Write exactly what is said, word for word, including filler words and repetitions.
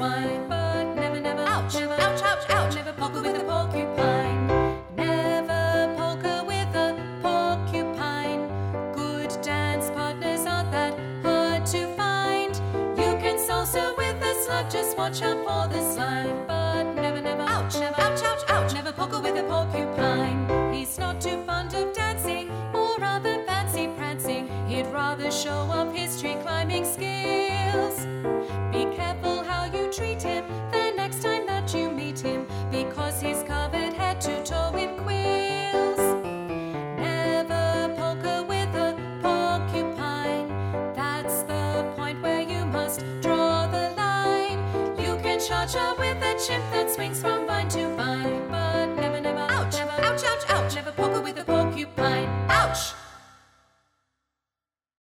swine, but never, never, ouch, never, ouch, ouch, ouch, never polka with a porcupine. Never polka with a porcupine. Good dance partners aren't that hard to find. You can salsa with a slug, just watch out for the slime, but never, never, ouch, never, ouch, ouch, ouch, never polka with a porcupine. He's not too fond of dancing or other fancy prancing. He'd rather show off his tree climbing skills. Be careful how you treat him the next time that you meet him, because he's covered head to toe in quills. Never polka with a porcupine. That's the point where you must draw the line. You can cha-cha with a chimp that swings from vine to vine, but never, never, ouch, never, ouch, ouch, ouch, never polka with a